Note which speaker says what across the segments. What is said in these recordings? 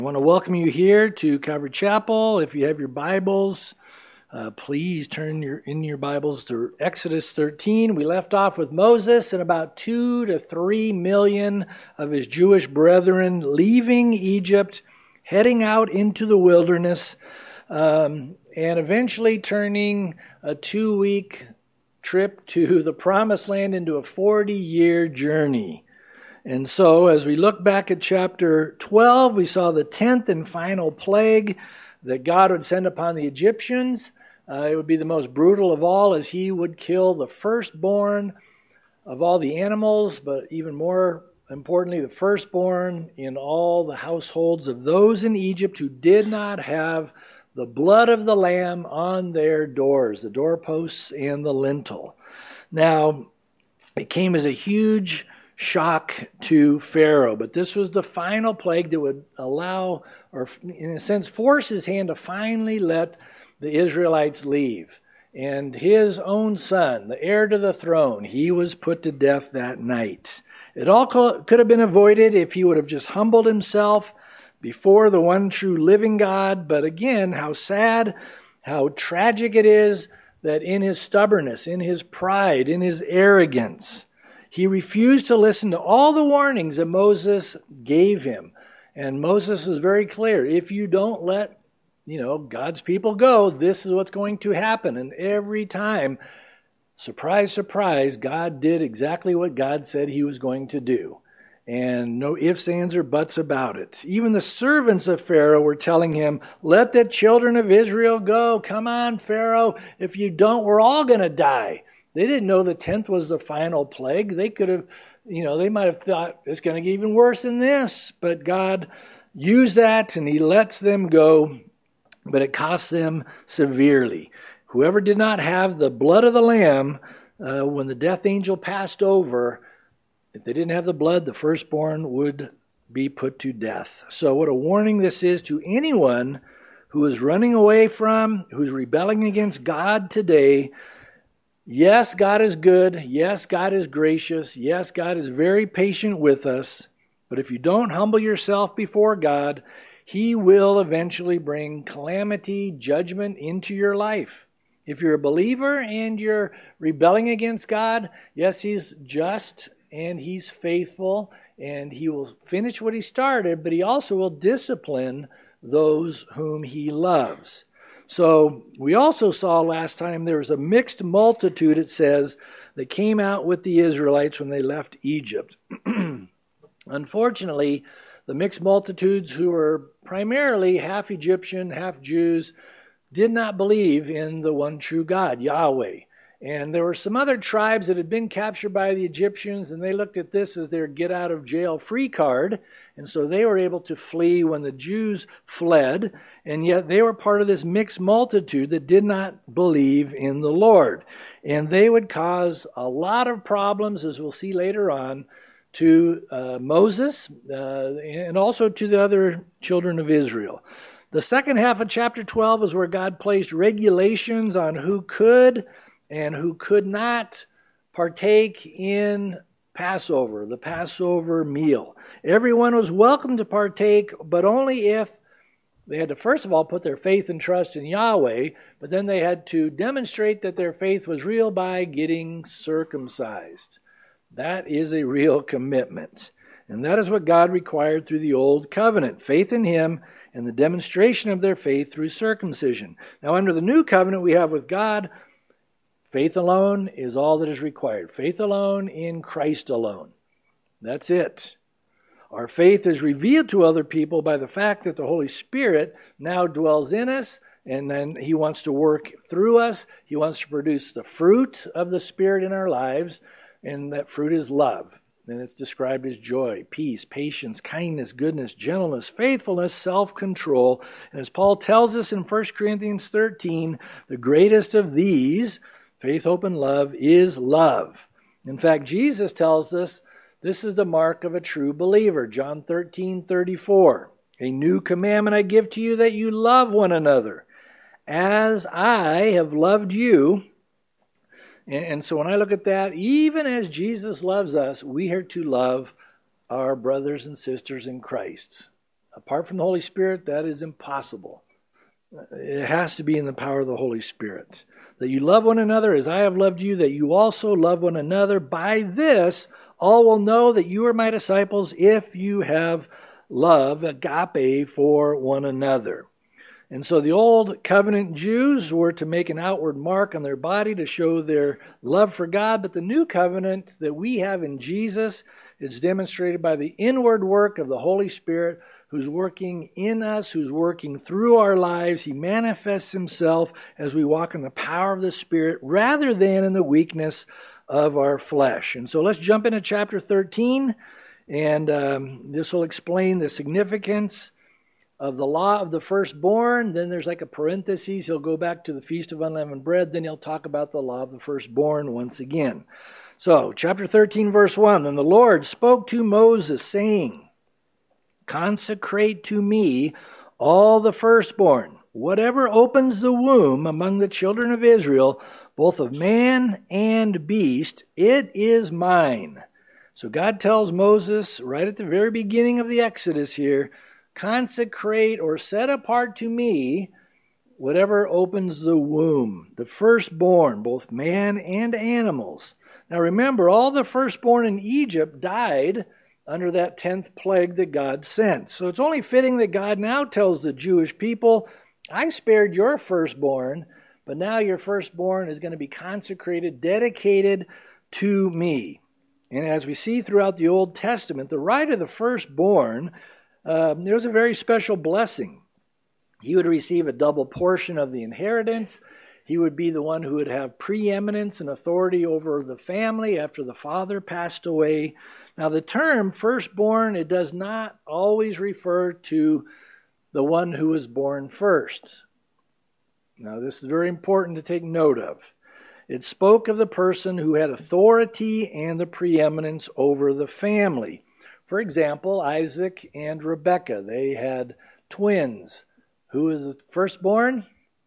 Speaker 1: I want to welcome you here to Calvary Chapel. If you have your Bibles, please turn in your Bibles to Exodus 13. We left off with Moses and about 2 to 3 million of his Jewish brethren leaving Egypt, heading out into the wilderness, and eventually turning a 2-week trip to the Promised Land into a 40-year journey. And so as we look back at chapter 12, we saw the 10th and final plague that God would send upon the Egyptians. It would be the most brutal of all, as he would kill the firstborn of all the animals, but even more importantly, the firstborn in all the households of those in Egypt who did not have the blood of the lamb on their doors, the doorposts and the lintel. Now, it came as a huge shock to Pharaoh, but this was the final plague that would allow, or in a sense, force his hand to finally let the Israelites leave. And his own son, the heir to the throne, he was put to death that night. It all could have been avoided if he would have just humbled himself before the one true living God. But again, how sad, how tragic it is that in his stubbornness, in his pride, in his arrogance, he refused to listen to all the warnings that Moses gave him. And Moses is very clear. If you don't let, God's people go, this is what's going to happen. And every time, surprise, surprise, God did exactly what God said he was going to do. And no ifs, ands, or buts about it. Even the servants of Pharaoh were telling him, let the children of Israel go. Come on, Pharaoh. If you don't, we're all going to die. They didn't know the 10th was the final plague. They could have, they might have thought it's going to get even worse than this. But God used that and he lets them go, but it costs them severely. Whoever did not have the blood of the lamb, when the death angel passed over, if they didn't have the blood, the firstborn would be put to death. So what a warning this is to anyone who is running away from, who's rebelling against God today. Yes, God is good. Yes, God is gracious. Yes, God is very patient with us. But if you don't humble yourself before God, he will eventually bring calamity, judgment into your life. If you're a believer and you're rebelling against God, yes, he's just and he's faithful and he will finish what he started, but he also will discipline those whom he loves. So we also saw last time there was a mixed multitude, it says, that came out with the Israelites when they left Egypt. Unfortunately, the mixed multitudes, who were primarily half Egyptian, half Jews, did not believe in the one true God, Yahweh. And there were some other tribes that had been captured by the Egyptians, and they looked at this as their get-out-of-jail-free card. And so they were able to flee when the Jews fled, and yet they were part of this mixed multitude that did not believe in the Lord. And they would cause a lot of problems, as we'll see later on, to Moses and also to the other children of Israel. The second half of chapter 12 is where God placed regulations on who could and who could not partake in Passover, the Passover meal. Everyone was welcome to partake, but only if they had to, first of all, put their faith and trust in Yahweh, but then they had to demonstrate that their faith was real by getting circumcised. That is a real commitment. And that is what God required through the Old Covenant, faith in him and the demonstration of their faith through circumcision. Now, under the New Covenant we have with God, faith alone is all that is required. Faith alone in Christ alone. That's it. Our faith is revealed to other people by the fact that the Holy Spirit now dwells in us, and then he wants to work through us. He wants to produce the fruit of the Spirit in our lives, and that fruit is love. And it's described as joy, peace, patience, kindness, goodness, gentleness, faithfulness, self-control. And as Paul tells us in 1 Corinthians 13, the greatest of these, faith, hope, and love, is love. In fact, Jesus tells us this is the mark of a true believer. John 13:34. A new commandment I give to you, that you love one another. As I have loved you. And so when I look at that, even as Jesus loves us, we are to love our brothers and sisters in Christ. Apart from the Holy Spirit, that is impossible. It has to be in the power of the Holy Spirit. That you love one another as I have loved you, that you also love one another. By this, all will know that you are my disciples if you have love, agape, for one another. And so the old covenant Jews were to make an outward mark on their body to show their love for God, but the new covenant that we have in Jesus is demonstrated by the inward work of the Holy Spirit who's working in us, who's working through our lives. He manifests himself as we walk in the power of the Spirit rather than in the weakness of our flesh. And so let's jump into chapter 13, and this will explain the significance of the law of the firstborn. Then there's like a parenthesis. He'll go back to the Feast of Unleavened Bread. Then he'll talk about the law of the firstborn once again. So, chapter 13, verse 1. Then the Lord spoke to Moses, saying, consecrate to me all the firstborn, whatever opens the womb among the children of Israel, both of man and beast, it is mine. So God tells Moses right at the very beginning of the Exodus here, consecrate or set apart to me whatever opens the womb, the firstborn, both man and animals. Now remember, all the firstborn in Egypt died under that 10th plague that God sent. So it's only fitting that God now tells the Jewish people, I spared your firstborn, but now your firstborn is going to be consecrated, dedicated to me. And as we see throughout the Old Testament, the right of the firstborn, there was a very special blessing. He would receive a double portion of the inheritance. He would be the one who would have preeminence and authority over the family after the father passed away. Now the term firstborn, it does not always refer to the one who was born first. Now this is very important to take note of. It spoke of the person who had authority and the preeminence over the family. For example, Isaac and Rebekah, they had twins. Who was the firstborn?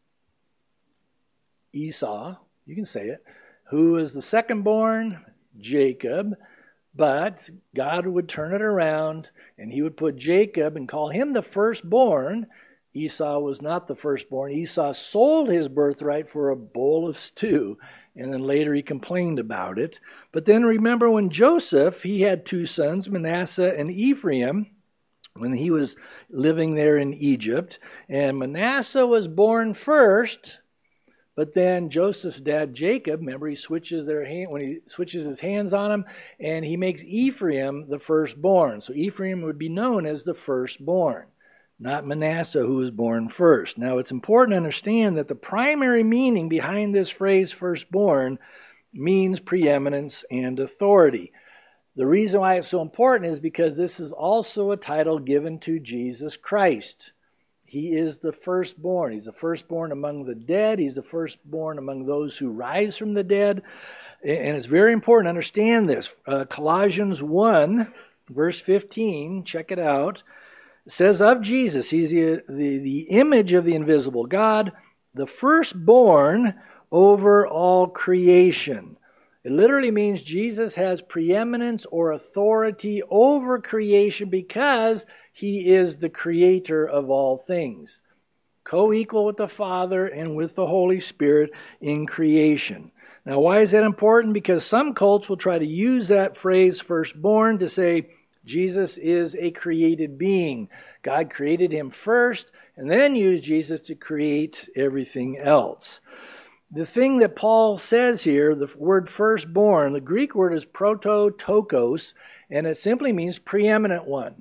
Speaker 1: Esau, you can say it. Who was the secondborn? Jacob. But God would turn it around, and he would put Jacob and call him the firstborn. Esau was not the firstborn. Esau sold his birthright for a bowl of stew, and then later he complained about it. But then remember when Joseph, he had two sons, Manasseh and Ephraim, when he was living there in Egypt. And Manasseh was born first, but then Joseph's dad, Jacob, remember, he switches when he switches his hands on him, and he makes Ephraim the firstborn. So Ephraim would be known as the firstborn, not Manasseh, who was born first. Now, it's important to understand that the primary meaning behind this phrase, firstborn, means preeminence and authority. The reason why it's so important is because this is also a title given to Jesus Christ. He is the firstborn. He's the firstborn among the dead. He's the firstborn among those who rise from the dead. And it's very important to understand this. Colossians 1, verse 15, check it out. It says of Jesus, he's the image of the invisible God, the firstborn over all creation. It literally means Jesus has preeminence or authority over creation because he is the creator of all things, co-equal with the Father and with the Holy Spirit in creation. Now, why is that important? Because some cults will try to use that phrase, firstborn, to say Jesus is a created being. God created him first and then used Jesus to create everything else. The thing that Paul says here, the word firstborn, the Greek word is prototokos, and it simply means preeminent one.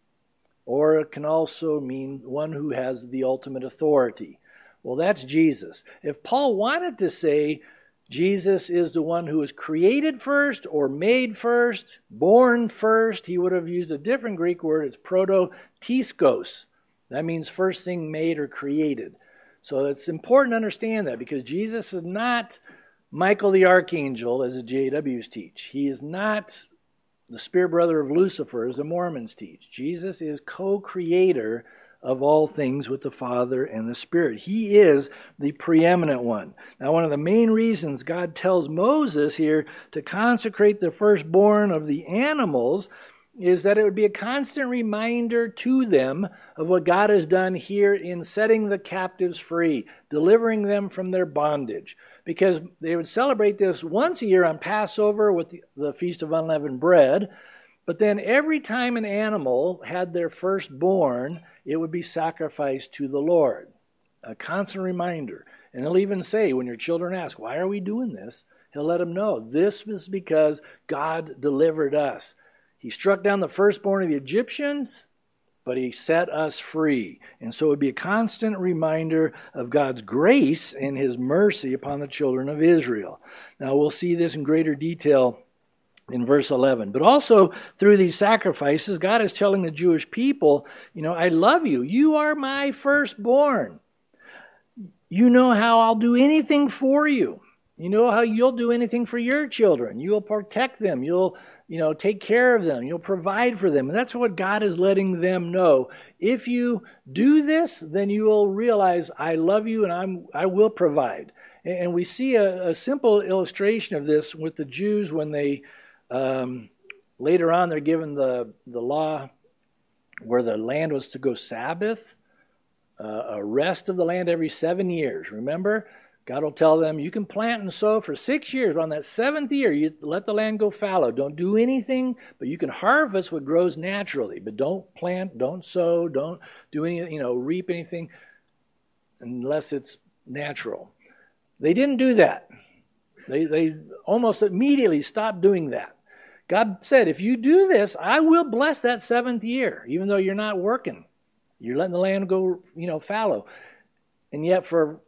Speaker 1: Or it can also mean one who has the ultimate authority. Well, that's Jesus. If Paul wanted to say Jesus is the one who was created first or made first, born first, he would have used a different Greek word. It's prototiskos. That means first thing made or created. So it's important to understand that because Jesus is not Michael the Archangel, as the JWs teach. He is not the spirit brother of Lucifer, as the Mormons teach. Jesus is co-creator of all things with the Father and the Spirit. He is the preeminent one. Now, one of the main reasons God tells Moses here to consecrate the firstborn of the animals is that it would be a constant reminder to them of what God has done here in setting the captives free, delivering them from their bondage. Because they would celebrate this once a year on Passover with the Feast of Unleavened Bread. But then every time an animal had their firstborn, it would be sacrificed to the Lord. A constant reminder. And he'll even say, when your children ask, why are we doing this? He'll let them know, this was because God delivered us. He struck down the firstborn of the Egyptians, but he set us free. And so it would be a constant reminder of God's grace and his mercy upon the children of Israel. Now we'll see this in greater detail in verse 11. But also through these sacrifices, God is telling the Jewish people, I love you. You are my firstborn. You know how I'll do anything for you. You know how you'll do anything for your children. You'll protect them. You'll, take care of them. You'll provide for them. And that's what God is letting them know. If you do this, then you will realize I love you and I will provide. And we see a simple illustration of this with the Jews when they, later on, they're given the law where the land was to go Sabbath, a rest of the land every 7 years. Remember? God will tell them, you can plant and sow for 6 years, but on that seventh year, you let the land go fallow. Don't do anything, but you can harvest what grows naturally. But don't plant, don't sow, don't do any, reap anything unless it's natural. They didn't do that. They almost immediately stopped doing that. God said, if you do this, I will bless that seventh year, even though you're not working. You're letting the land go, fallow. And yet for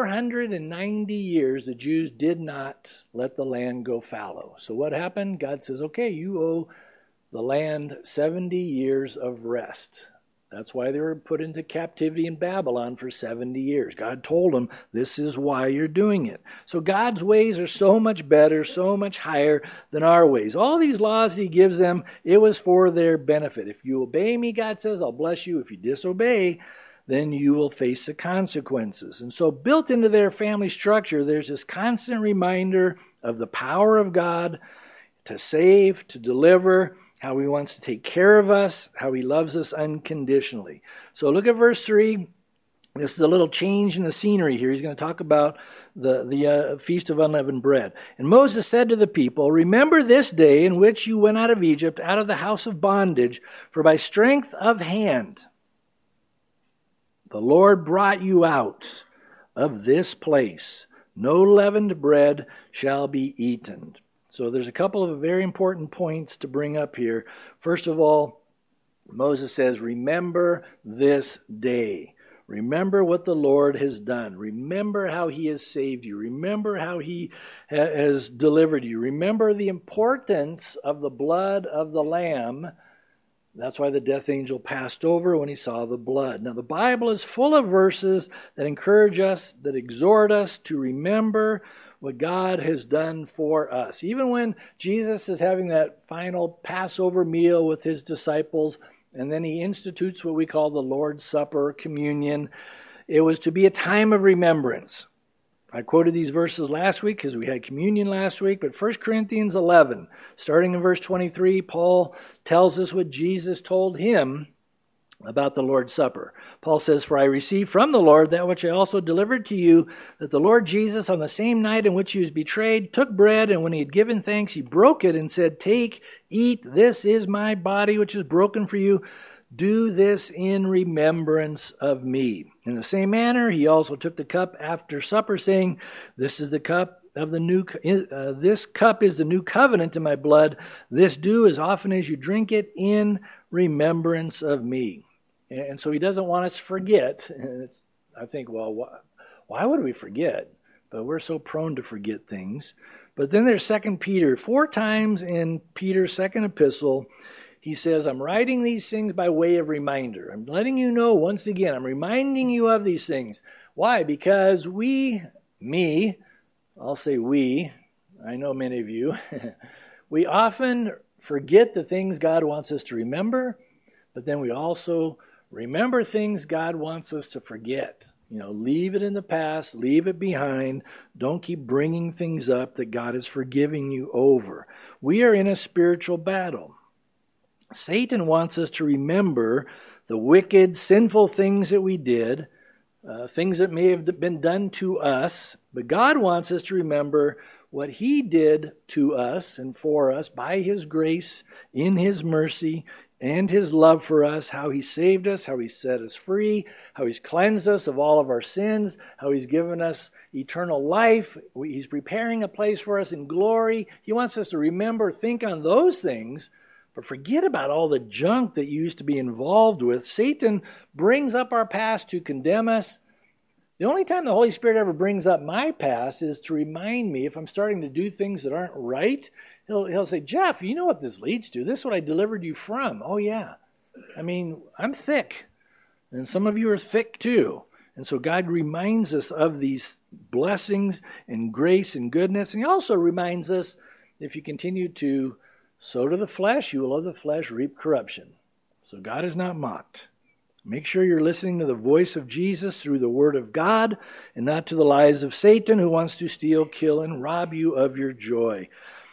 Speaker 1: 490 years, the Jews did not let the land go fallow. So what happened? God says, okay, you owe the land 70 years of rest. That's why they were put into captivity in Babylon for 70 years. God told them, this is why you're doing it. So God's ways are so much better, so much higher than our ways. All these laws he gives them, it was for their benefit. If you obey me, God says, I'll bless you. If you disobey, then you will face the consequences. And so built into their family structure, there's this constant reminder of the power of God to save, to deliver, how he wants to take care of us, how he loves us unconditionally. So look at verse 3. This is a little change in the scenery here. He's going to talk about the Feast of Unleavened Bread. And Moses said to the people, remember this day in which you went out of Egypt, out of the house of bondage, for by strength of hand the Lord brought you out of this place. No leavened bread shall be eaten. So there's a couple of very important points to bring up here. First of all, Moses says, remember this day. Remember what the Lord has done. Remember how he has saved you. Remember how he has delivered you. Remember the importance of the blood of the Lamb. That's why the death angel passed over when he saw the blood. Now, the Bible is full of verses that encourage us, that exhort us to remember what God has done for us. Even when Jesus is having that final Passover meal with his disciples, and then he institutes what we call the Lord's Supper, communion, it was to be a time of remembrance. I quoted these verses last week because we had communion last week, but 1 Corinthians 11, starting in verse 23, Paul tells us what Jesus told him about the Lord's Supper. Paul says, for I received from the Lord that which I also delivered to you, that the Lord Jesus, on the same night in which he was betrayed, took bread, and when he had given thanks, he broke it and said, take, eat, this is my body which is broken for you. Do this in remembrance of me. In the same manner, he also took the cup after supper, saying, this is the cup of the new. This cup is the new covenant in my blood. This do as often as you drink it in remembrance of me. And so he doesn't want us to forget. And I think, well, why would we forget? But we're so prone to forget things. But then there's 2 Peter. 4 times in Peter's second epistle, he says, I'm writing these things by way of reminder. I'm letting you know once again, I'm reminding you of these things. Why? Because I'll say we, I know many of you, we often forget the things God wants us to remember, but then we also remember things God wants us to forget. Leave it in the past, leave it behind. Don't keep bringing things up that God is forgiving you over. We are in a spiritual battle. Satan wants us to remember the wicked, sinful things that we did, things that may have been done to us, but God wants us to remember what he did to us and for us by his grace, in his mercy, and his love for us, how he saved us, how he set us free, how he's cleansed us of all of our sins, how he's given us eternal life. He's preparing a place for us in glory. He wants us to remember, think on those things, but forget about all the junk that you used to be involved with. Satan brings up our past to condemn us. The only time the Holy Spirit ever brings up my past is to remind me if I'm starting to do things that aren't right. He'll say, Jeff, you know what this leads to. This is what I delivered you from. Oh, yeah. I mean, I'm thick. And some of you are thick too. And so God reminds us of these blessings and grace and goodness. And he also reminds us, if you continue to sow to the flesh, you will of the flesh reap corruption. So God is not mocked. Make sure you're listening to the voice of Jesus through the Word of God and not to the lies of Satan who wants to steal, kill, and rob you of your joy.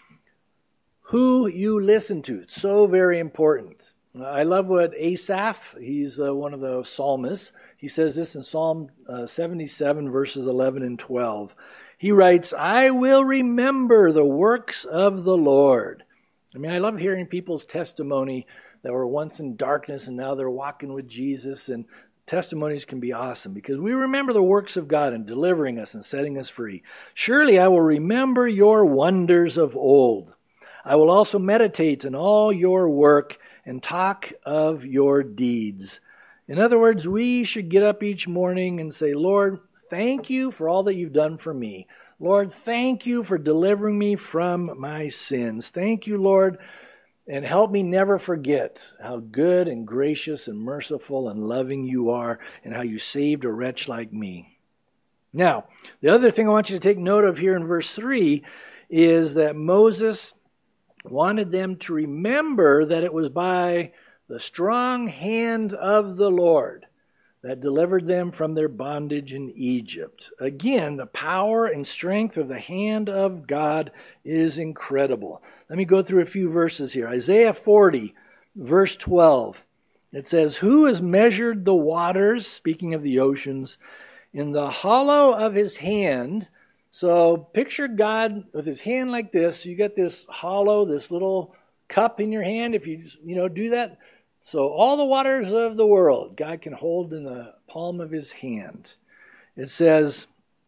Speaker 1: Who you listen to, it's so very important. I love what Asaph, he's one of the psalmists, he says this in Psalm 77 verses 11 and 12. He writes, I will remember the works of the Lord. I mean, I love hearing people's testimony that were once in darkness and now they're walking with Jesus. And testimonies can be awesome because we remember the works of God in delivering us and setting us free. Surely I will remember your wonders of old. I will also meditate on all your work and talk of your deeds. In other words, we should get up each morning and say, Lord, thank you for all that you've done for me. Lord, thank you for delivering me from my sins. Thank you, Lord, and help me never forget how good and gracious and merciful and loving you are and how you saved a wretch like me. Now, the other thing I want you to take note of here in verse 3 is that Moses wanted them to remember that it was by the strong hand of the Lord that delivered them from their bondage in Egypt. Again, the power and strength of the hand of God is incredible. Let me go through a few verses here. Isaiah 40, verse 12. It says, Who has measured the waters, speaking of the oceans, in the hollow of his hand? So picture God with his hand like this. You got this hollow, this little cup in your hand. If you do that, so all the waters of the world, God can hold in the palm of his hand. It says,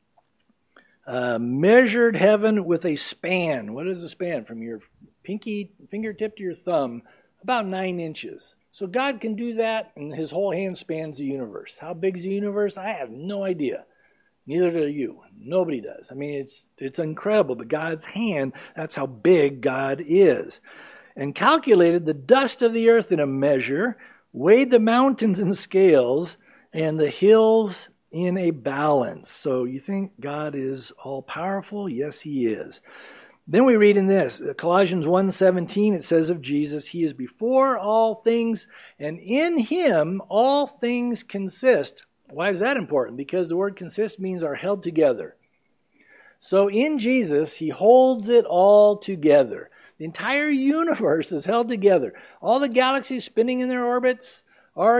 Speaker 1: measured heaven with a span. What is a span? From your pinky fingertip to your thumb, about 9 inches. So God can do that, and his whole hand spans the universe. How big is the universe? I have no idea. Neither do you. Nobody does. I mean, it's incredible, but God's hand, that's how big God is. And calculated the dust of the earth in a measure, weighed the mountains in scales, and the hills in a balance. So you think God is all-powerful? Yes, he is. Then we read in this, Colossians 1:17, it says of Jesus, he is before all things, and in him all things consist. Why is that important? Because the word consist means are held together. So in Jesus, he holds it all together. The entire universe is held together. All the galaxies spinning in their orbits, our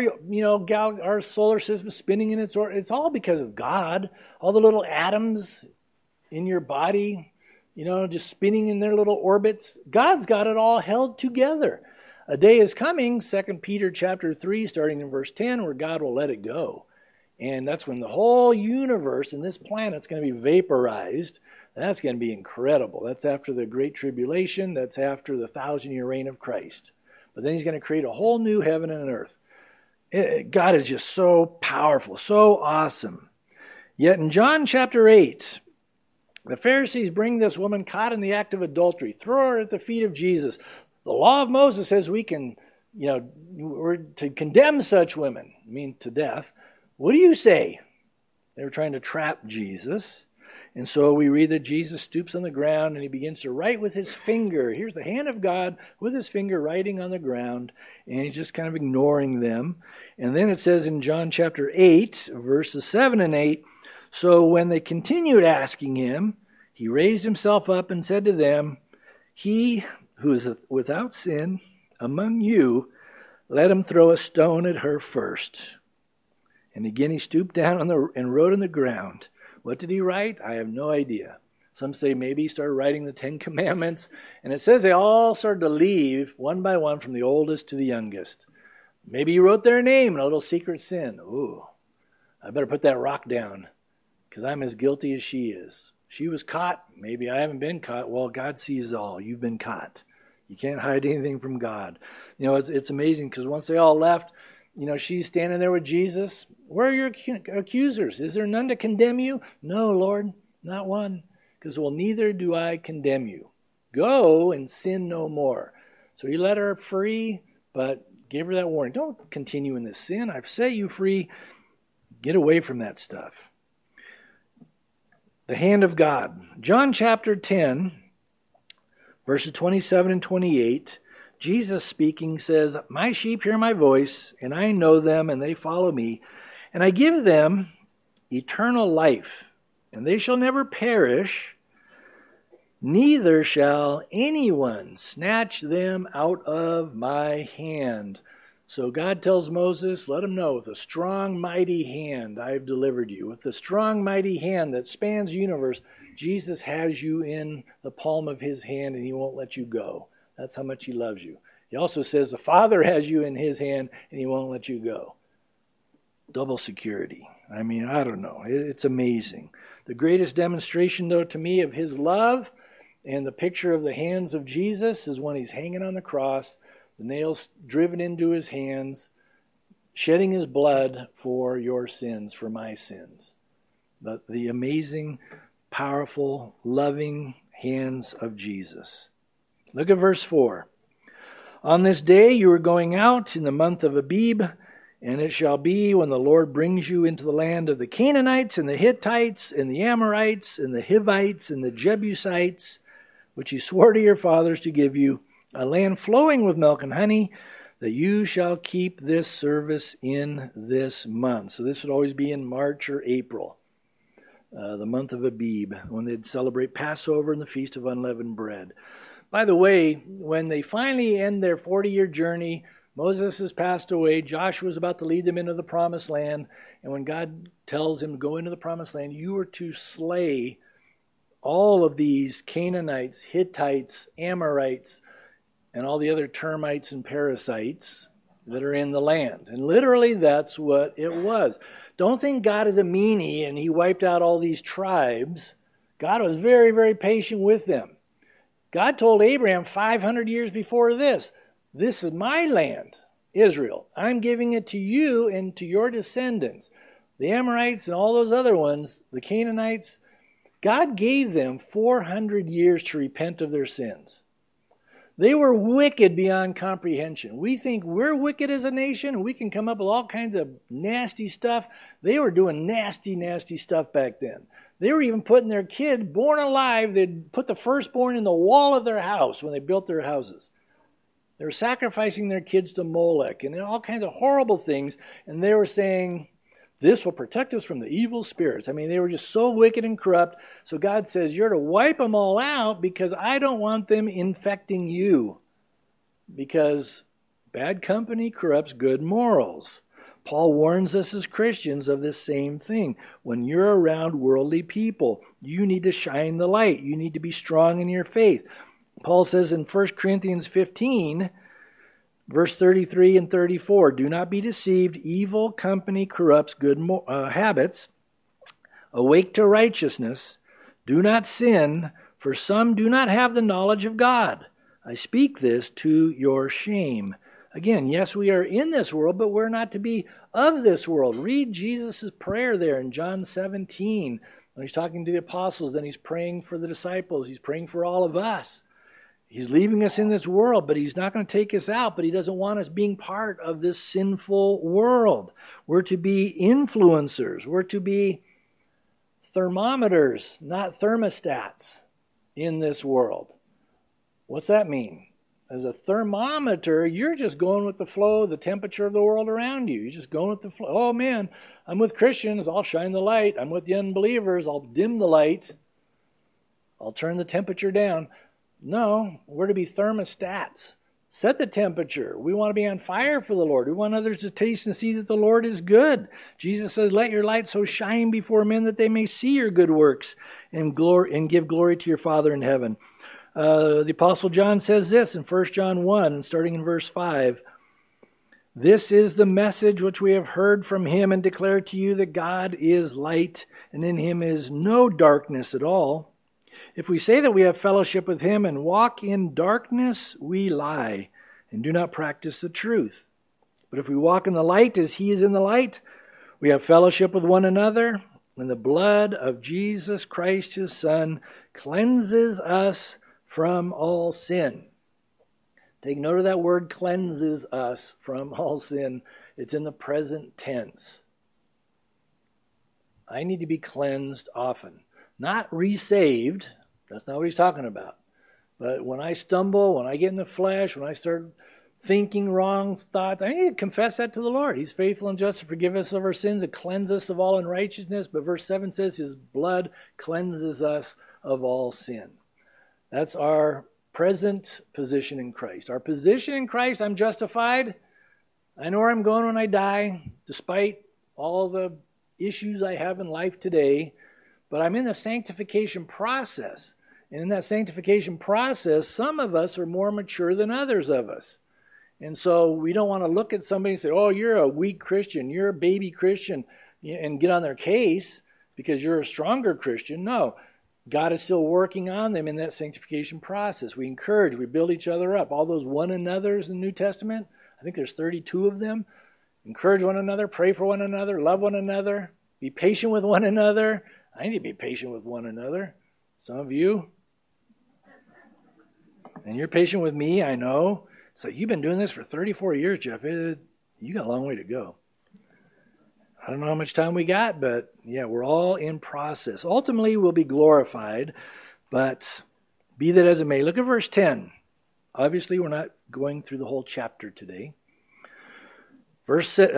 Speaker 1: solar system spinning in its orbit. It's all because of God. All the little atoms in your body, just spinning in their little orbits. God's got it all held together. A day is coming, 2 Peter chapter 3, starting in verse 10, where God will let it go. And that's when the whole universe and this planet's going to be vaporized. That's going to be incredible. That's after the Great Tribulation. That's after the 1,000-year reign of Christ. But then he's going to create a whole new heaven and an earth. God is just so powerful, so awesome. Yet in John chapter 8, the Pharisees bring this woman caught in the act of adultery, throw her at the feet of Jesus. The law of Moses says we can, we're to condemn such women, to death. What do you say? They were trying to trap Jesus. And so we read that Jesus stoops on the ground and he begins to write with his finger. Here's the hand of God with his finger writing on the ground. And he's just kind of ignoring them. And then it says in John chapter 8, verses 7 and 8, so when they continued asking him, he raised himself up and said to them, he who is without sin, among you, let him throw a stone at her first." And again he stooped down and wrote on the ground. What did he write? I have no idea. Some say maybe he started writing the 10 Commandments. And it says they all started to leave one by one from the oldest to the youngest. Maybe he wrote their name in a little secret sin. Ooh, I better put that rock down because I'm as guilty as she is. She was caught. Maybe I haven't been caught. Well, God sees all. You've been caught. You can't hide anything from God. You know, it's amazing because once they all left, you know, she's standing there with Jesus. Where are your accusers? Is there none to condemn you? No, Lord, not one. Because, well, neither do I condemn you. Go and sin no more. So he let her free, but gave her that warning. Don't continue in this sin. I've set you free. Get away from that stuff. The hand of God. John chapter 10, verses 27 and 28. Jesus speaking says, "My sheep hear my voice, and I know them, and they follow me. And I give them eternal life, and they shall never perish, neither shall anyone snatch them out of my hand." So God tells Moses, let him know, with a strong, mighty hand I have delivered you. With the strong, mighty hand that spans the universe, Jesus has you in the palm of his hand, and he won't let you go. That's how much he loves you. He also says the Father has you in his hand, and he won't let you go. Double security. I mean, I don't know. It's amazing. The greatest demonstration, though, to me of his love and the picture of the hands of Jesus is when he's hanging on the cross, the nails driven into his hands, shedding his blood for your sins, for my sins. But the amazing, powerful, loving hands of Jesus. Look at verse 4. "On this day you are going out in the month of Abib, and it shall be when the Lord brings you into the land of the Canaanites and the Hittites and the Amorites and the Hivites and the Jebusites, which he swore to your fathers to give you, a land flowing with milk and honey, that you shall keep this service in this month." So this would always be in March or April, the month of Abib, when they'd celebrate Passover and the Feast of Unleavened Bread. By the way, when they finally end their 40-year journey, Moses has passed away, Joshua's about to lead them into the promised land, and when God tells him to go into the promised land, you are to slay all of these Canaanites, Hittites, Amorites, and all the other termites and parasites that are in the land. And literally that's what it was. Don't think God is a meanie and he wiped out all these tribes. God was very, very patient with them. God told Abraham 500 years before this is my land, Israel. I'm giving it to you and to your descendants. The Amorites and all those other ones, the Canaanites, God gave them 400 years to repent of their sins. They were wicked beyond comprehension. We think we're wicked as a nation. We can come up with all kinds of nasty stuff. They were doing nasty, nasty stuff back then. They were even putting their kid born alive. They'd put the firstborn in the wall of their house when they built their houses. They were sacrificing their kids to Molech and all kinds of horrible things. And they were saying, this will protect us from the evil spirits. I mean, they were just so wicked and corrupt. So God says, you're to wipe them all out because I don't want them infecting you. Because bad company corrupts good morals. Paul warns us as Christians of this same thing. When you're around worldly people, you need to shine the light. You need to be strong in your faith. Paul says in 1 Corinthians 15, verse 33 and 34, "Do not be deceived. Evil company corrupts good habits. Awake to righteousness. Do not sin, for some do not have the knowledge of God. I speak this to your shame." Again, yes, we are in this world, but we're not to be of this world. Read Jesus' prayer there in John 17. When he's talking to the apostles, then he's praying for the disciples. He's praying for all of us. He's leaving us in this world, but he's not going to take us out, but he doesn't want us being part of this sinful world. We're to be influencers. We're to be thermometers, not thermostats in this world. What's that mean? As a thermometer, you're just going with the flow, the temperature of the world around you. You're just going with the flow. Oh man, I'm with Christians, I'll shine the light. I'm with the unbelievers, I'll dim the light. I'll turn the temperature down. No, we're to be thermostats. Set the temperature. We want to be on fire for the Lord. We want others to taste and see that the Lord is good. Jesus says, let your light so shine before men that they may see your good works and give glory to your Father in heaven. The Apostle John says this in 1 John 1, starting in verse 5. This is the message which we have heard from him and declare to you that God is light, and in him is no darkness at all. If we say that we have fellowship with him and walk in darkness, we lie and do not practice the truth. But if we walk in the light as he is in the light, we have fellowship with one another, and the blood of Jesus Christ, his Son, cleanses us from all sin. Take note of that word, cleanses us from all sin. It's in the present tense. I need to be cleansed often. Not resaved. That's not what he's talking about. But when I stumble, when I get in the flesh, when I start thinking wrong thoughts, I need to confess that to the Lord. He's faithful and just to forgive us of our sins and cleanse us of all unrighteousness. But verse 7 says his blood cleanses us of all sin. That's our present position in Christ. Our position in Christ, I'm justified. I know where I'm going when I die, despite all the issues I have in life today. But I'm in the sanctification process. And in that sanctification process, some of us are more mature than others of us. And so we don't want to look at somebody and say, oh, you're a weak Christian, you're a baby Christian, and get on their case because you're a stronger Christian. No. God is still working on them in that sanctification process. We encourage, we build each other up. All those one another's in the New Testament, I think there's 32 of them. Encourage one another, pray for one another, love one another, be patient with one another. I need to be patient with one another. Some of you. And you're patient with me, I know. So you've been doing this for 34 years, Jeff. You got a long way to go. I don't know how much time we got, but yeah, we're all in process. Ultimately, we'll be glorified, but be that as it may. Look at verse 10. Obviously, we're not going through the whole chapter today. Verse 6.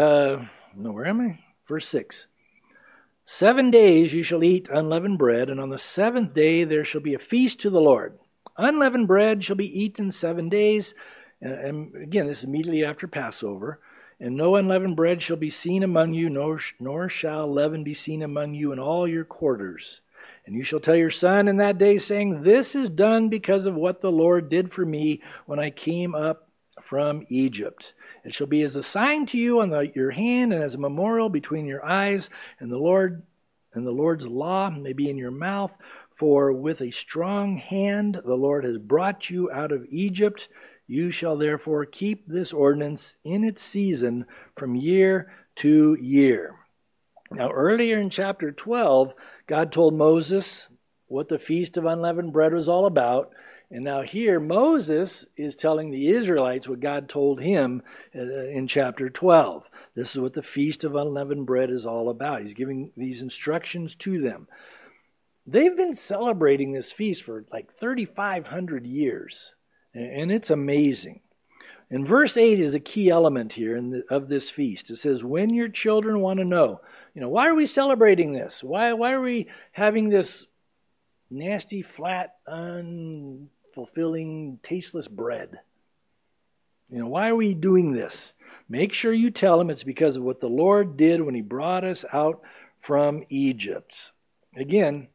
Speaker 1: 7 days you shall eat unleavened bread, and on the seventh day there shall be a feast to the Lord. Unleavened bread shall be eaten 7 days. And again, this is immediately after Passover. And no unleavened bread shall be seen among you, nor shall leaven be seen among you in all your quarters. And you shall tell your son in that day, saying, this is done because of what the Lord did for me when I came up from Egypt. It shall be as a sign to you on your hand and as a memorial between your eyes, and the Lord's law may be in your mouth. For with a strong hand the Lord has brought you out of Egypt. You shall therefore keep this ordinance in its season from year to year. Now, earlier in chapter 12, God told Moses what the Feast of Unleavened Bread was all about. And now here, Moses is telling the Israelites what God told him in chapter 12. This is what the Feast of Unleavened Bread is all about. He's giving these instructions to them. They've been celebrating this feast for like 3,500 years. And it's amazing. And verse 8 is a key element here of this feast. It says, when your children want to know, why are we celebrating this? Why are we having this nasty, flat, unfulfilling, tasteless bread? Why are we doing this? Make sure you tell them it's because of what the Lord did when he brought us out from Egypt. Again,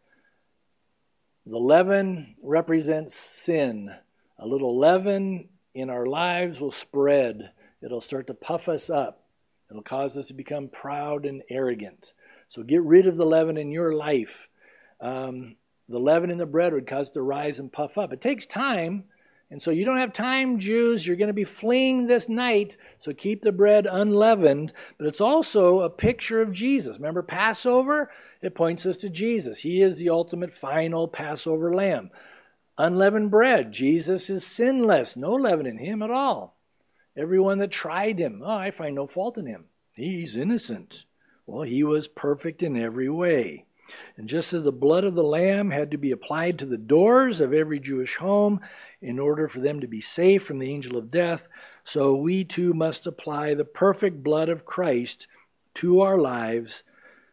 Speaker 1: the leaven represents sin. A little leaven in our lives will spread. It'll start to puff us up. It'll cause us to become proud and arrogant. So get rid of the leaven in your life. The leaven in the bread would cause it to rise and puff up. It takes time. And so you don't have time, Jews. You're going to be fleeing this night. So keep the bread unleavened. But it's also a picture of Jesus. Remember Passover? It points us to Jesus. He is the ultimate final Passover lamb. Unleavened bread. Jesus is sinless. No leaven in him at all. Everyone that tried him, I find no fault in him. He's innocent. Well, he was perfect in every way. And just as the blood of the lamb had to be applied to the doors of every Jewish home in order for them to be safe from the angel of death, so we too must apply the perfect blood of Christ to our lives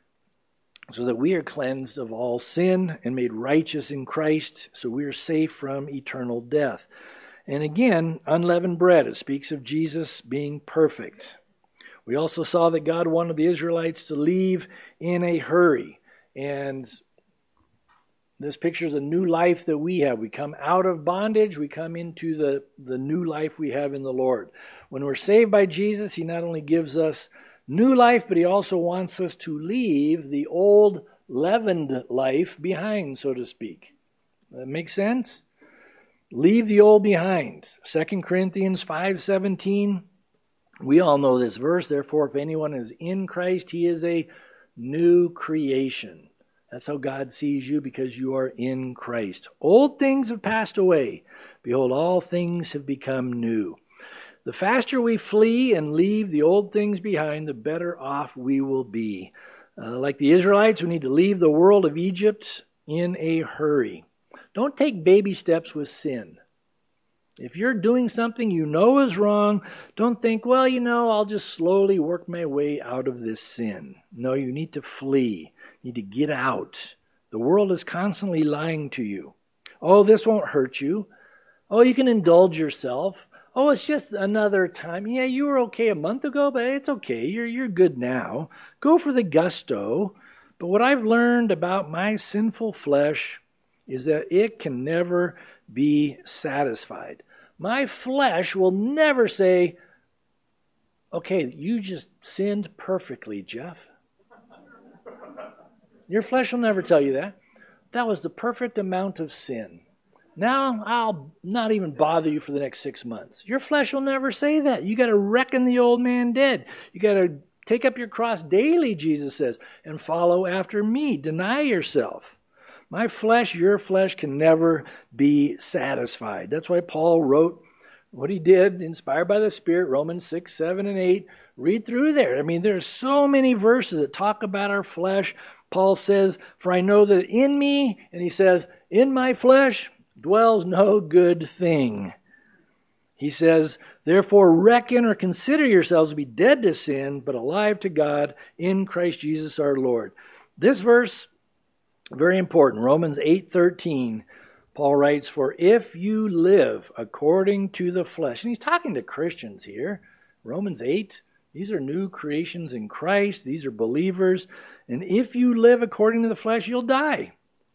Speaker 1: so that we are cleansed of all sin and made righteous in Christ, so we are safe from eternal death. And again, unleavened bread. It speaks of Jesus being perfect. We also saw that God wanted the Israelites to leave in a hurry. And this pictures a new life that we have. We come out of bondage. We come into the new life we have in the Lord. When we're saved by Jesus, he not only gives us new life, but he also wants us to leave the old leavened life behind, so to speak. That makes sense? Leave the old behind. 2 Corinthians 5:17. We all know this verse. Therefore, if anyone is in Christ, he is a new creation. That's how God sees you, because you are in Christ. Old things have passed away. Behold, all things have become new. The faster we flee and leave the old things behind, the better off we will be. Like the Israelites, we need to leave the world of Egypt in a hurry. Don't take baby steps with sin. If you're doing something you know is wrong, don't think, well, I'll just slowly work my way out of this sin. No, you need to flee. You need to get out. The world is constantly lying to you. Oh, this won't hurt you. Oh, you can indulge yourself. Oh, it's just another time. Yeah, you were okay a month ago, but it's okay. You're good now. Go for the gusto. But what I've learned about my sinful flesh is that it can never be satisfied. My flesh will never say, okay, you just sinned perfectly, Jeff. Your flesh will never tell you that. That was the perfect amount of sin. Now I'll not even bother you for the next 6 months. Your flesh will never say that. You got to reckon the old man dead. You got to take up your cross daily, Jesus says, and follow after me. Deny yourself. My flesh, your flesh can never be satisfied. That's why Paul wrote what he did, inspired by the Spirit, Romans 6, 7, and 8. Read through there. I mean, there's so many verses that talk about our flesh. Paul says, for I know that in me, and he says, in my flesh dwells no good thing. He says, therefore reckon or consider yourselves to be dead to sin, but alive to God in Christ Jesus our Lord. This verse, very important. Romans 8:13, Paul writes, for if you live according to the flesh, and he's talking to Christians here, Romans 8, these are new creations in Christ, these are believers, and if you live according to the flesh, you'll die.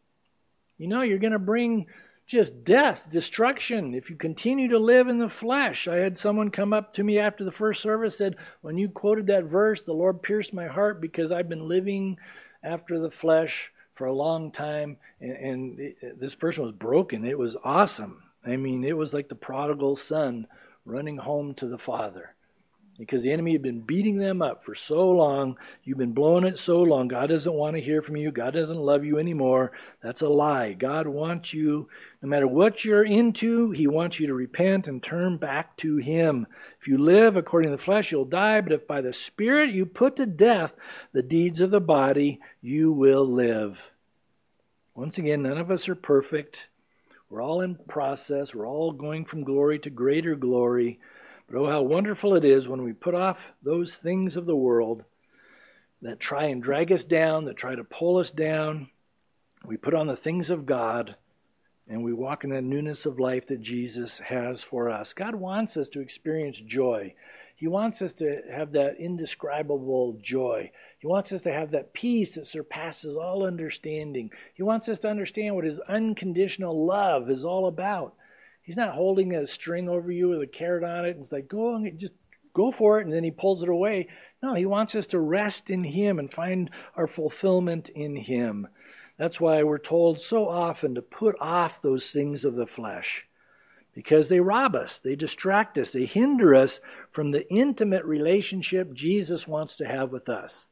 Speaker 1: You're going to bring just death, destruction, if you continue to live in the flesh. I had someone come up to me after the first service, said, when you quoted that verse, the Lord pierced my heart because I've been living after the flesh for a long time, and this person was broken. It was awesome. I mean, it was like the prodigal son running home to the father, because the enemy had been beating them up for so long. You've been blowing it so long. God doesn't want to hear from you. God doesn't love you anymore. That's a lie. God wants you, no matter what you're into, he wants you to repent and turn back to him. If you live according to the flesh, you'll die. But if by the Spirit you put to death the deeds of the body, you will live. Once again, none of us are perfect. We're all in process. We're all going from glory to greater glory. But oh, how wonderful it is when we put off those things of the world that try and drag us down, that try to pull us down. We put on the things of God, and we walk in that newness of life that Jesus has for us. God wants us to experience joy. He wants us to have that indescribable joy. He wants us to have that peace that surpasses all understanding. He wants us to understand what his unconditional love is all about. He's not holding a string over you with a carrot on it and it's like, just go for it, and then he pulls it away. No, he wants us to rest in him and find our fulfillment in him. That's why we're told so often to put off those things of the flesh, because they rob us, they distract us, they hinder us from the intimate relationship Jesus wants to have with us.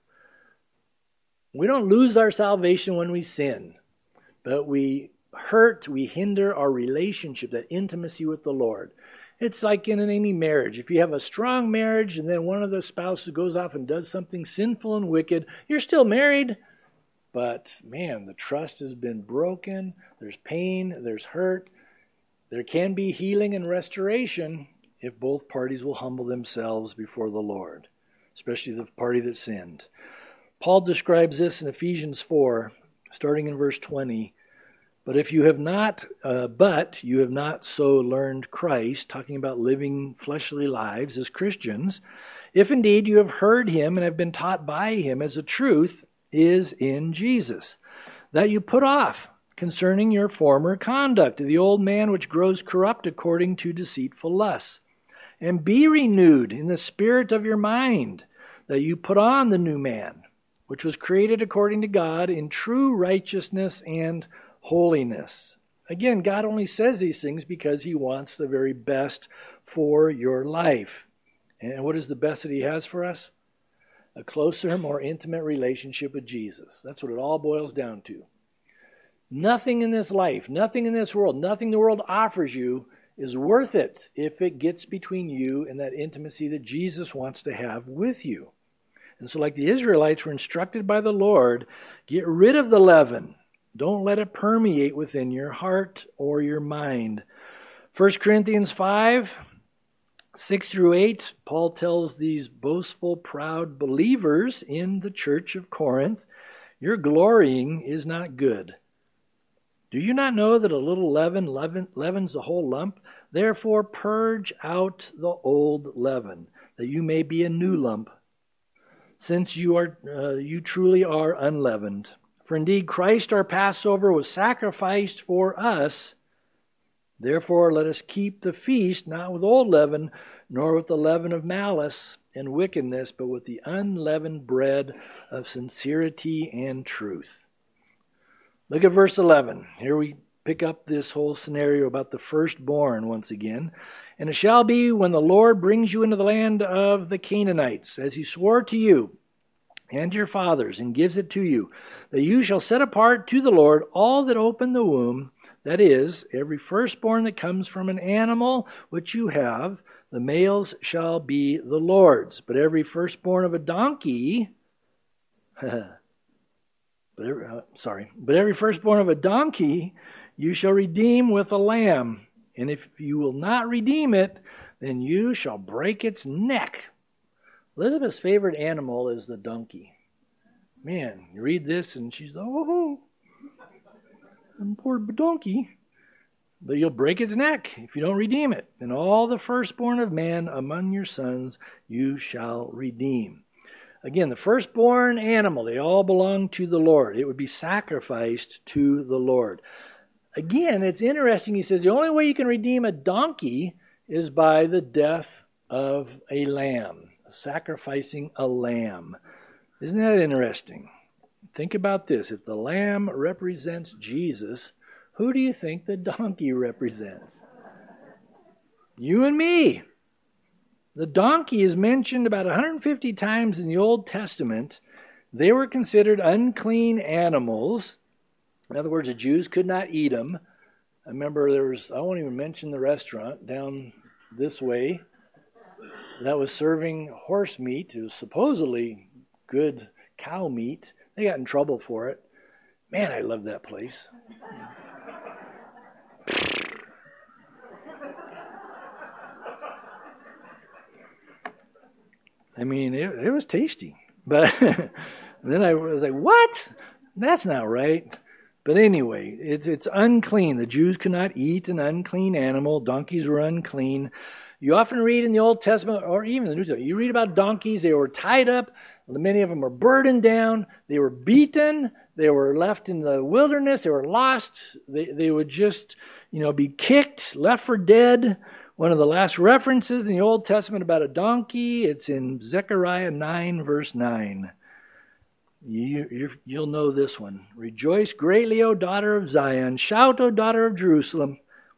Speaker 1: We don't lose our salvation when we sin, but we hinder our relationship, that intimacy with the Lord. It's like in any marriage. If you have a strong marriage and then one of the spouses goes off and does something sinful and wicked, you're still married. But man, the trust has been broken. There's pain, there's hurt. There can be healing and restoration if both parties will humble themselves before the Lord, especially the party that sinned. Paul describes this in Ephesians 4, starting in verse 20. But you have not so learned Christ, talking about living fleshly lives as Christians, if indeed you have heard him and have been taught by him as the truth is in Jesus, that you put off concerning your former conduct the old man which grows corrupt according to deceitful lusts, and be renewed in the spirit of your mind, that you put on the new man, which was created according to God in true righteousness and holiness. Again, God only says these things because he wants the very best for your life. And what is the best that he has for us? A closer, more intimate relationship with Jesus. That's what it all boils down to. Nothing in this life, nothing in this world, nothing the world offers you is worth it if it gets between you and that intimacy that Jesus wants to have with you. And so like the Israelites were instructed by the Lord, get rid of the leaven. Don't let it permeate within your heart or your mind. 1 Corinthians 5, 6 through 8, Paul tells these boastful, proud believers in the church of Corinth, your glorying is not good. Do you not know that a little leaven leavens the whole lump? Therefore purge out the old leaven, that you may be a new lump, since you truly are unleavened. For indeed Christ our Passover was sacrificed for us. Therefore let us keep the feast not with old leaven, nor with the leaven of malice and wickedness, but with the unleavened bread of sincerity and truth. Look at verse 11. Here we pick up this whole scenario about the firstborn once again. And it shall be when the Lord brings you into the land of the Canaanites, as he swore to you and to your fathers, and gives it to you, that you shall set apart to the Lord all that open the womb, that is, every firstborn that comes from an animal which you have, the males shall be the Lord's. But every firstborn of a donkey, but every firstborn of a donkey you shall redeem with a lamb. And if you will not redeem it, then you shall break its neck. Elizabeth's favorite animal is the donkey. Man, you read this and she's, oh, poor donkey. But you'll break its neck if you don't redeem it. And all the firstborn of man among your sons you shall redeem. Again, the firstborn animal, they all belong to the Lord. It would be sacrificed to the Lord. Again, it's interesting. He says the only way you can redeem a donkey is by the death of a lamb, sacrificing a lamb. Isn't that interesting? Think about this. If the lamb represents Jesus, who do you think the donkey represents? You and me. The donkey is mentioned about 150 times in the Old Testament. They were considered unclean animals. In other words, the Jews could not eat them. I remember I won't even mention the restaurant down this way that was serving horse meat. It was supposedly good cow meat. They got in trouble for it. Man, I love that place. I mean, it was tasty. But then I was like, what? That's not right. But anyway, it's unclean. The Jews could not eat an unclean animal. Donkeys were unclean. You often read in the Old Testament, or even the New Testament, you read about donkeys. They were tied up. Many of them were burdened down. They were beaten. They were left in the wilderness. They were lost. They would just, be kicked, left for dead. One of the last references in the Old Testament about a donkey, it's in Zechariah 9, verse 9. You'll know this one. Rejoice greatly, O daughter of Zion. Shout, O daughter of Jerusalem.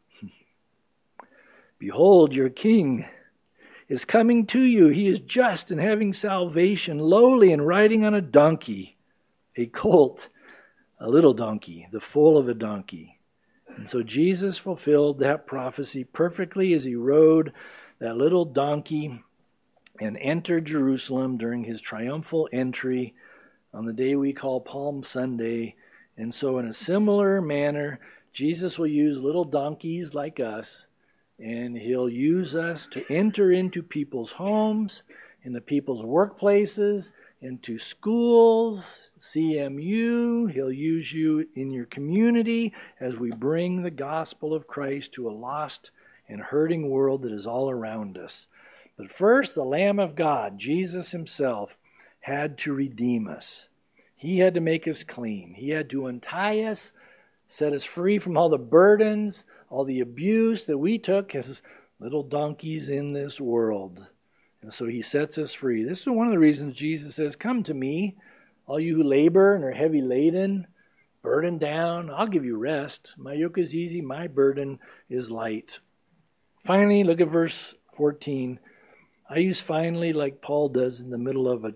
Speaker 1: Behold, your king is coming to you. He is just and having salvation, lowly and riding on a donkey, a colt, a little donkey, the foal of a donkey. And so Jesus fulfilled that prophecy perfectly as he rode that little donkey and entered Jerusalem during his triumphal entry on the day we call Palm Sunday. And so in a similar manner, Jesus will use little donkeys like us, and he'll use us to enter into people's homes, into people's workplaces, into schools, CMU. He'll use you in your community as we bring the gospel of Christ to a lost and hurting world that is all around us. But first, the Lamb of God, Jesus himself, had to redeem us. He had to make us clean. He had to untie us, set us free from all the burdens, all the abuse that we took as little donkeys in this world. And so he sets us free. This is one of the reasons Jesus says, "Come to me, all you who labor and are heavy laden, burdened down. I'll give you rest. My yoke is easy, my burden is light." Finally, look at verse 14. I use finally like Paul does in the middle of a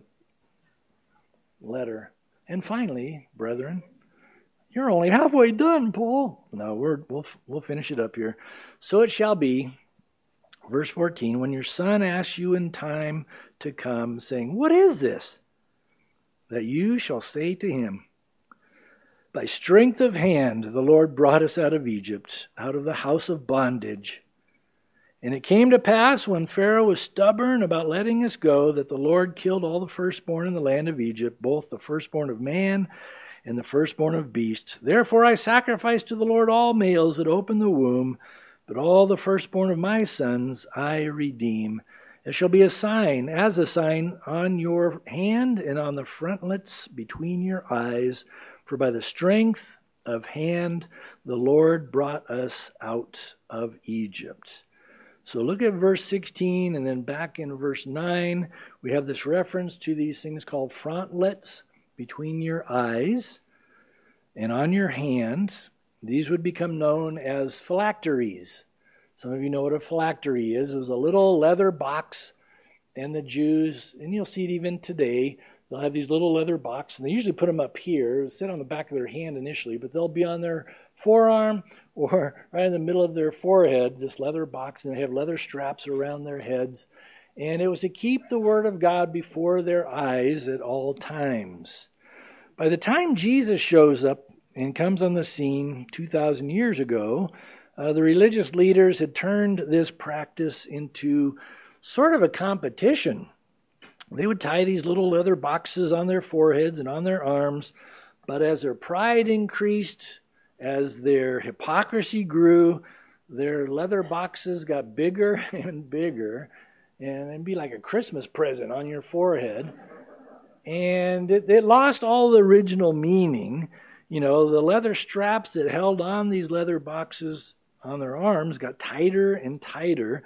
Speaker 1: letter. And finally, brethren, you're only halfway done, Paul. No, we'll finish it up here. So it shall be, verse 14, when your son asks you in time to come, saying, "What is this?" that you shall say to him, "By strength of hand the Lord brought us out of Egypt, out of the house of bondage. And it came to pass when Pharaoh was stubborn about letting us go, that the Lord killed all the firstborn in the land of Egypt, both the firstborn of man and the firstborn of beasts. Therefore I sacrifice to the Lord all males that open the womb, but all the firstborn of my sons I redeem. It shall be as a sign on your hand and on the frontlets between your eyes, for by the strength of hand the Lord brought us out of Egypt." So look at verse 16, and then back in verse 9, we have this reference to these things called frontlets between your eyes and on your hand. These would become known as phylacteries. Some of you know what a phylactery is. It was a little leather box, and the Jews, and you'll see it even today, they'll have these little leather boxes, and they usually put them up here, sit on the back of their hand initially, but they'll be on their forearm or right in the middle of their forehead, this leather box, and they have leather straps around their heads. And it was to keep the word of God before their eyes at all times. By the time Jesus shows up and comes on the scene 2,000 years ago, the religious leaders had turned this practice into sort of a competition. They would tie these little leather boxes on their foreheads and on their arms, but as their pride increased, as their hypocrisy grew, their leather boxes got bigger and bigger, and it'd be like a Christmas present on your forehead. And it lost all the original meaning. You know, the leather straps that held on these leather boxes on their arms got tighter and tighter.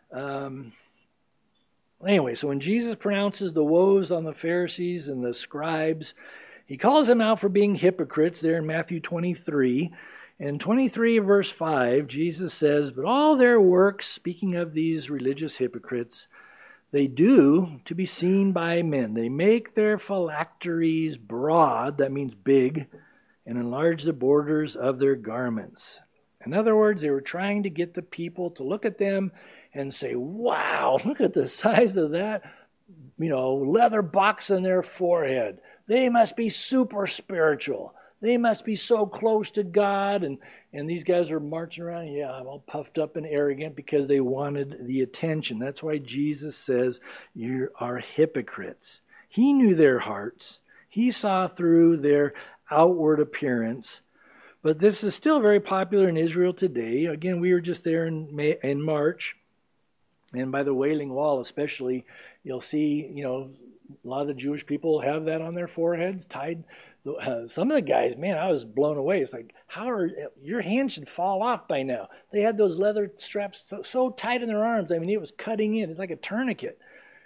Speaker 1: Anyway, so when Jesus pronounces the woes on the Pharisees and the scribes, he calls them out for being hypocrites there in Matthew 23. In 23 verse 5, Jesus says, "But all their works," speaking of these religious hypocrites, "they do to be seen by men. They make their phylacteries broad," that means big, "and enlarge the borders of their garments." In other words, they were trying to get the people to look at them and say, "Wow, look at the size of that, leather box on their forehead. They must be super spiritual. They must be so close to God." And these guys are marching around, all puffed up and arrogant because they wanted the attention. That's why Jesus says, "You are hypocrites." He knew their hearts. He saw through their outward appearance. But this is still very popular in Israel today. Again, we were just there in March. And by the Wailing Wall especially, you'll see, a lot of the Jewish people have that on their foreheads, tied. Some of the guys, man, I was blown away. It's like, your hands should fall off by now. They had those leather straps so tight in their arms. I mean, it was cutting in. It's like a tourniquet.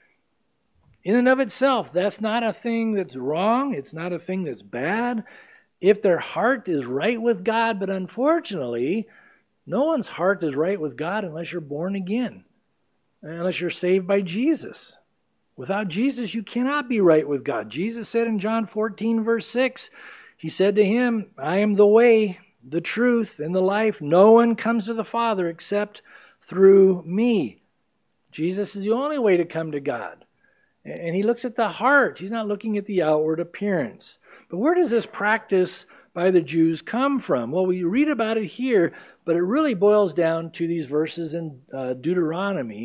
Speaker 1: In and of itself, that's not a thing that's wrong. It's not a thing that's bad. If their heart is right with God, but unfortunately, no one's heart is right with God unless you're born again, unless you're saved by Jesus. Without Jesus, you cannot be right with God. Jesus said in John 14, verse 6, he said to him, "I am the way, the truth, and the life. No one comes to the Father except through me." Jesus is the only way to come to God. And he looks at the heart. He's not looking at the outward appearance. But where does this practice by the Jews come from? Well, we read about it here, but it really boils down to these verses in Deuteronomy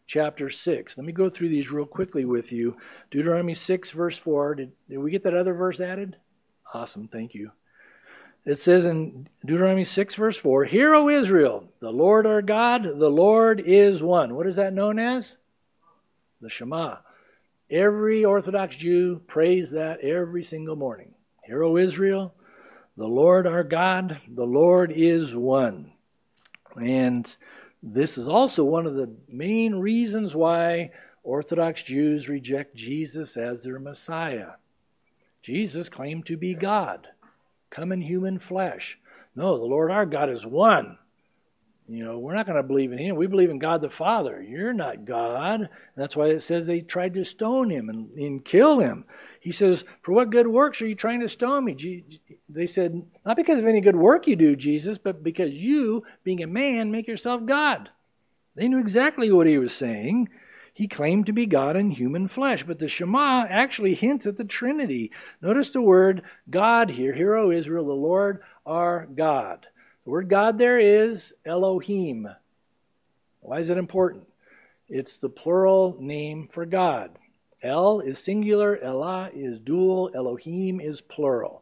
Speaker 1: chapter 6. Let me go through these real quickly with you. Deuteronomy 6, verse 4. Did we get that other verse added? Awesome, thank you. It says in Deuteronomy 6, verse 4, Hear, O Israel, the Lord our God, the Lord is one. What is that known as? The Shema. Every Orthodox Jew prays that every single morning. Hear, O Israel, the Lord our God, the Lord is one. And this is also one of the main reasons why Orthodox Jews reject Jesus as their Messiah. Jesus claimed to be God, come in human flesh. No, the Lord our God is one. We're not going to believe in him. We believe in God the Father. You're not God. And that's why it says they tried to stone him and kill him. He says, for what good works are you trying to stone me? They said, not because of any good work you do, Jesus, but because you, being a man, make yourself God. They knew exactly what he was saying. He claimed to be God in human flesh. But the Shema actually hints at the Trinity. Notice the word God here. Hear, O Israel, the Lord our God. The word God there is Elohim. Why is it important? It's the plural name for God. El is singular, Elah is dual, Elohim is plural.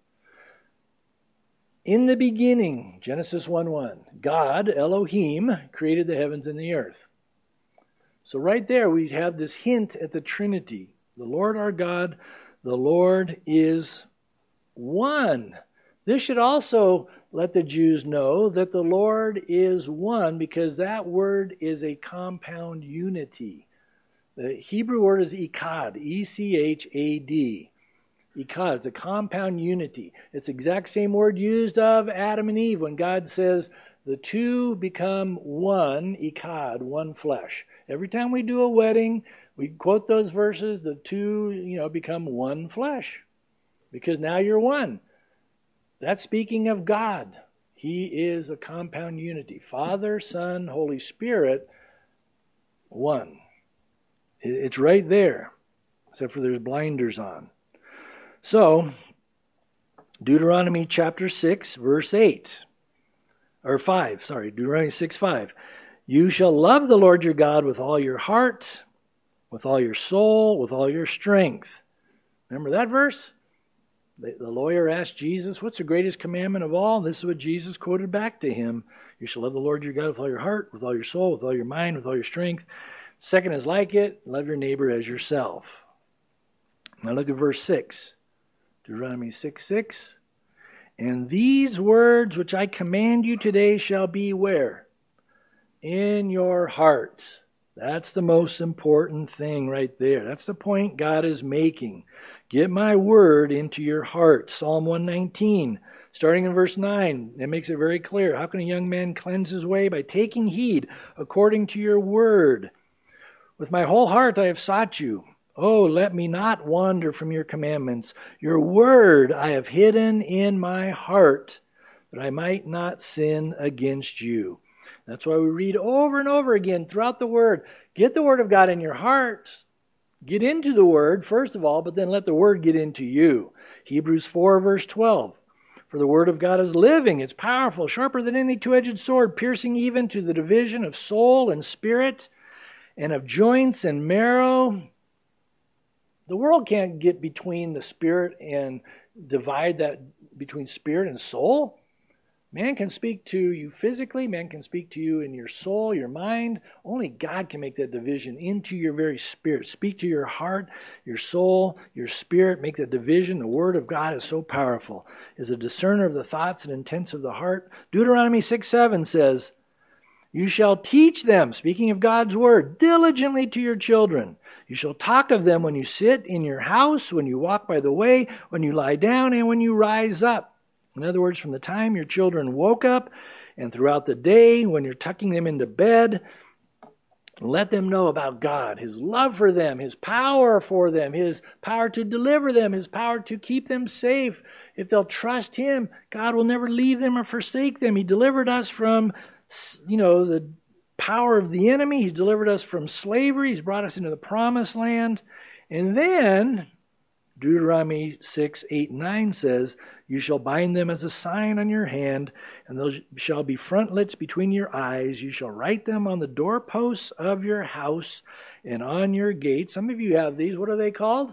Speaker 1: In the beginning, Genesis 1:1, God, Elohim, created the heavens and the earth. So right there we have this hint at the Trinity. The Lord our God, the Lord is one. This should also let the Jews know that the Lord is one, because that word is a compound unity. The Hebrew word is echad, E-C-H-A-D. Echad, it's a compound unity. It's the exact same word used of Adam and Eve when God says the two become one, echad, one flesh. Every time we do a wedding, we quote those verses, the two, become one flesh, because now you're one. That's speaking of God. He is a compound unity. Father, Son, Holy Spirit, one. It's right there, except for there's blinders on. So, Deuteronomy chapter 6, verse 8. Or 5, sorry, Deuteronomy 6:5. You shall love the Lord your God with all your heart, with all your soul, with all your strength. Remember that verse? The lawyer asked Jesus, what's the greatest commandment of all? And this is what Jesus quoted back to him. You shall love the Lord your God with all your heart, with all your soul, with all your mind, with all your strength. Second is like it, love your neighbor as yourself. Now look at verse 6. Deuteronomy 6:6. And these words which I command you today shall be where? In your heart. That's the most important thing right there. That's the point God is making. Get my word into your heart. Psalm 119, starting in verse 9, it makes it very clear. How can a young man cleanse his way? By taking heed according to your word. With my whole heart I have sought you. Oh, let me not wander from your commandments. Your word I have hidden in my heart, that I might not sin against you. That's why we read over and over again throughout the word. Get the word of God in your heart. Get into the word, first of all, but then let the word get into you. Hebrews 4, verse 12. For the word of God is living, it's powerful, sharper than any two-edged sword, piercing even to the division of soul and spirit, and of joints and marrow. The world can't get between the spirit and divide that between spirit and soul. Man can speak to you physically. Man can speak to you in your soul, your mind. Only God can make that division into your very spirit. Speak to your heart, your soul, your spirit. Make that division. The word of God is so powerful. Is a discerner of the thoughts and intents of the heart. Deuteronomy 6:7 says, you shall teach them, speaking of God's word, diligently to your children. You shall talk of them when you sit in your house, when you walk by the way, when you lie down, and when you rise up. In other words, from the time your children woke up and throughout the day, when you're tucking them into bed, let them know about God, His love for them, His power for them, His power to deliver them, His power to keep them safe. If they'll trust Him, God will never leave them or forsake them. He delivered us from, the power of the enemy. He's delivered us from slavery. He's brought us into the promised land. And then Deuteronomy 6:8-9 says, "You shall bind them as a sign on your hand, and those shall be frontlets between your eyes. You shall write them on the doorposts of your house and on your gates." Some of you have these. What are they called?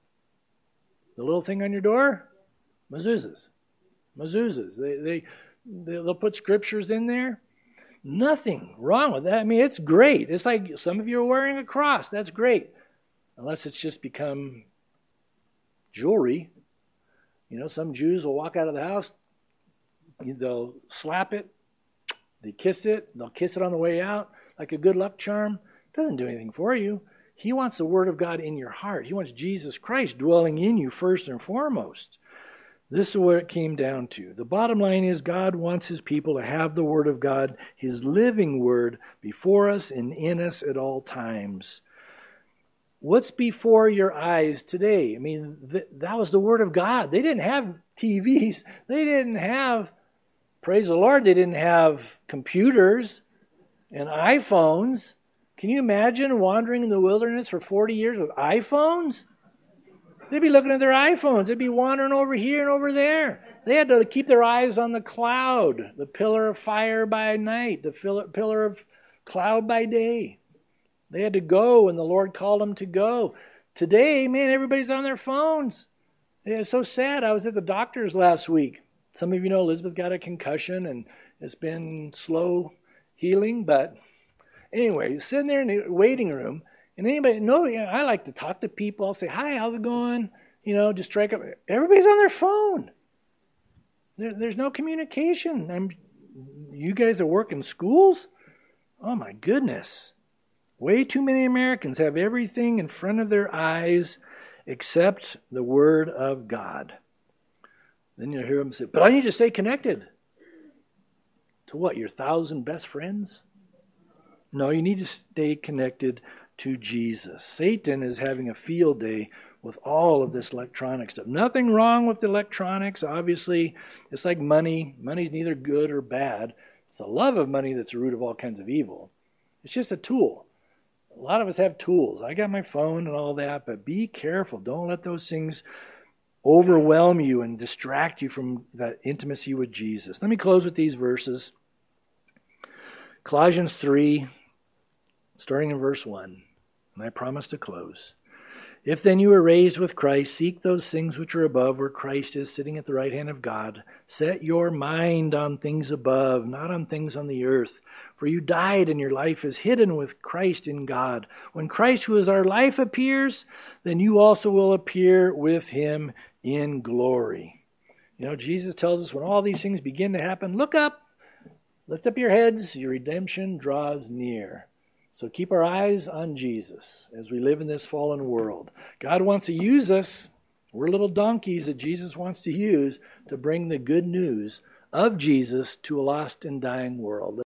Speaker 1: The little thing on your door? Mezuzahs. Mezuzahs. They'll put scriptures in there. Nothing wrong with that. I mean, it's great. It's like some of you are wearing a cross. That's great. Unless it's just become jewelry. You know, some Jews will walk out of the house, they'll slap it, they kiss it, they'll kiss it on the way out, like a good luck charm. It doesn't do anything for you. He wants the Word of God in your heart. He wants Jesus Christ dwelling in you first and foremost. This is what it came down to. The bottom line is God wants His people to have the Word of God, His living Word, before us and in us at all times. What's before your eyes today? I mean, that was the Word of God. They didn't have TVs. They didn't have, praise the Lord, they didn't have computers and iPhones. Can you imagine wandering in the wilderness for 40 years with iPhones? They'd be looking at their iPhones. They'd be wandering over here and over there. They had to keep their eyes on the cloud, the pillar of fire by night, the pillar of cloud by day. They had to go when the Lord called them to go. Today, man, everybody's on their phones. It's so sad. I was at the doctor's last week. Some of you know Elizabeth got a concussion and it's been slow healing. But anyway, sitting there in the waiting room, and anybody know, I like to talk to people. I'll say, "Hi, how's it going?" You know, just strike up. Everybody's on their phone. There's no communication. You guys are working schools? Oh my goodness. Way too many Americans have everything in front of their eyes except the Word of God. Then you'll hear them say, "But I need to stay connected." To what, your 1,000 best friends? No, you need to stay connected to Jesus. Satan is having a field day with all of this electronic stuff. Nothing wrong with the electronics, obviously. It's like money. Money's neither good or bad. It's the love of money that's the root of all kinds of evil. It's just a tool. A lot of us have tools. I got my phone and all that, but be careful. Don't let those things overwhelm you and distract you from that intimacy with Jesus. Let me close with these verses. Colossians 3, starting in verse 1. And I promise to close. "If then you were raised with Christ, seek those things which are above, where Christ is sitting at the right hand of God. Set your mind on things above, not on things on the earth. For you died, and your life is hidden with Christ in God. When Christ, who is our life, appears, then you also will appear with Him in glory." You know, Jesus tells us when all these things begin to happen, look up, lift up your heads, your redemption draws near. So keep our eyes on Jesus as we live in this fallen world. God wants to use us. We're little donkeys that Jesus wants to use to bring the good news of Jesus to a lost and dying world.